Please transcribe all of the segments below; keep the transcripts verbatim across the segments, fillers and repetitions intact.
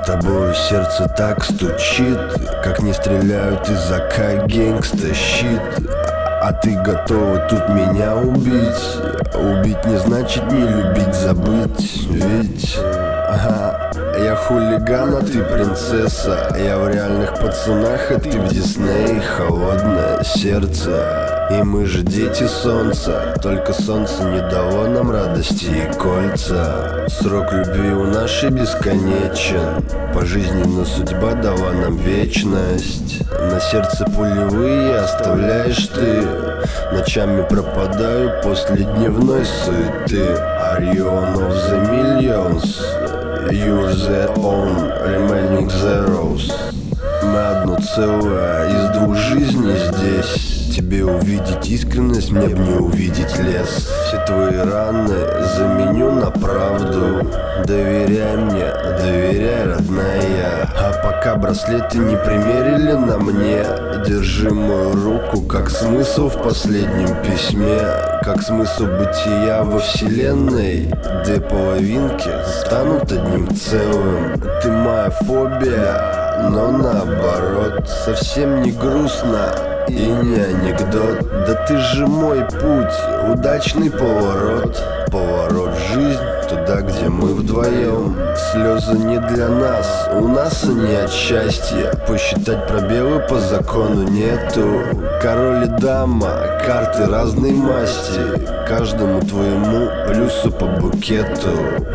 тобой сердце так стучит, как не стреляют из АК гангста щит. А ты готова тут меня убить? Убить не значит не любить, забыть. Ведь ага, я хулиган, а ты принцесса. Я в реальных пацанах, а ты в Дисней. Холодное сердце, и мы же дети солнца. Только солнце не дало нам радости и кольца. Срок любви у нашей бесконечен. Пожизненно судьба дала нам вечность. На сердце пулевые оставляешь ты. Ночами пропадаю после дневной суеты. Are you one of the millions? You're the own remaining zeros. Мы одно целое из двух жизней здесь. Тебе увидеть искренность, мне б не увидеть лес. Все твои раны заменю на правду. Доверяй мне, доверяй, родная. А пока браслеты не примерили на мне, держи мою руку, как смысл в последнем письме. Как смысл бытия во вселенной. Две половинки станут одним целым. Ты моя фобия, но наоборот. Совсем не грустно и не анекдот. Да ты же мой путь, удачный поворот. Поворот в жизнь, туда, где мы вдвоем. Слезы не для нас, у нас они от счастья. Посчитать пробелы по закону нету. Король и дама, карты разной масти. Каждому твоему плюсу по букету.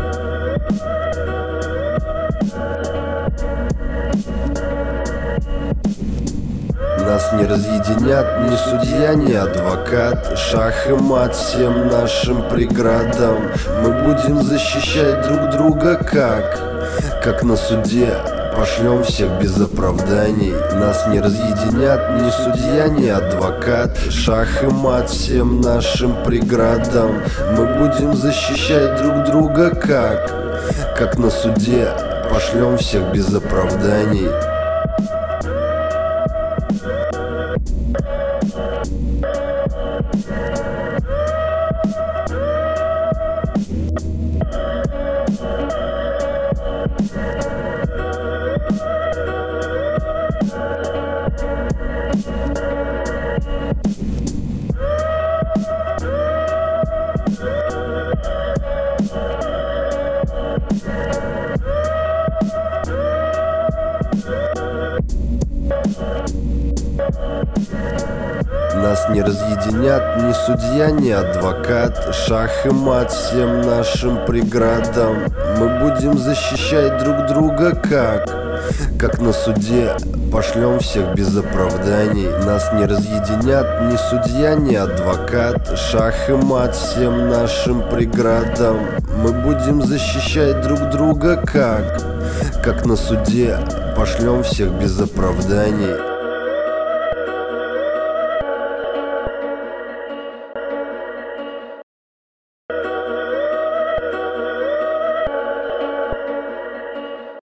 Нас не разъединят ни судья, ни адвокат. Шах и мат всем нашим преградам. Мы будем защищать друг друга как? Как на суде пошлем всех без оправданий. Нас не разъединят ни судья, ни адвокат. Шах и мат всем нашим преградам. Мы будем защищать друг друга как? Как на суде пошлем всех без оправданий. Нас не разъединят ни судья, ни адвокат. Шах и мат всем нашим преградам. Мы будем защищать друг друга как? Как на суде пошлем всех без оправданий. Нас не разъединят ни судья, ни адвокат. Шах и мат всем нашим преградам. Мы будем защищать друг друга как? Как на суде пошлем всех без оправданий.